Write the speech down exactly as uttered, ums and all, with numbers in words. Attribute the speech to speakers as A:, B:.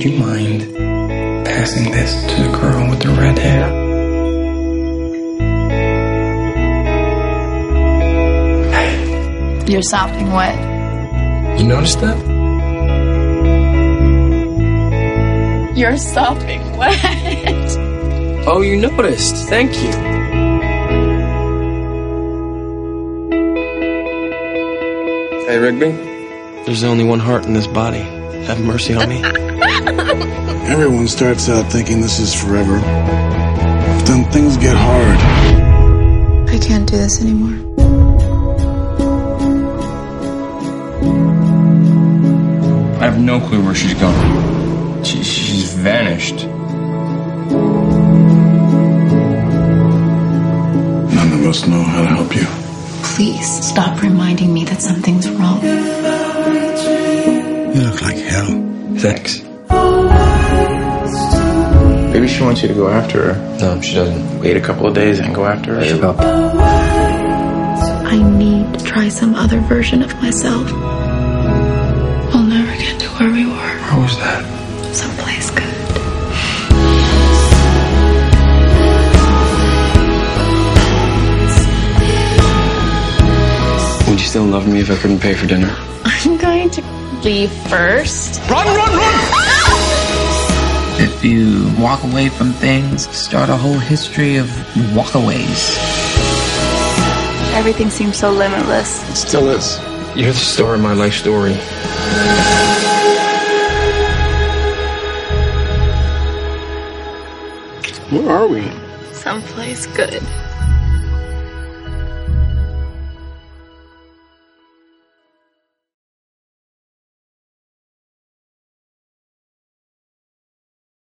A: would you mind passing this to the girl with the red hair?
B: You're sopping wet.
A: You noticed that?
B: You're sopping wet.
A: Oh, you noticed. Thank you. Hey, Rigby. There's only one heart in this body. Have mercy on me.
C: Everyone starts out thinking this is forever. But then things get hard.
B: I can't do this anymore.
A: I have no clue where she's gone. She, she's vanished.
C: None of us know how to help you.
B: Please stop reminding me that something's wrong.
C: You look like hell.
A: Thanks.
D: Maybe she wants you to go after her.
A: No, she doesn't.
D: Wait a couple of days and go after her.
A: Give up.
B: I need to try some other version of myself. We'll never get to where we were.
A: Where was that?
B: Someplace good.
A: Would you still love me if I couldn't pay for dinner?
B: I'm going to leave first.
A: Run, run, run!
E: If you walk away from things, start a whole history of walkaways.
B: Everything seems so limitless.
C: It still is.
A: You're the star of my life story.
C: Where are we?
B: Someplace good.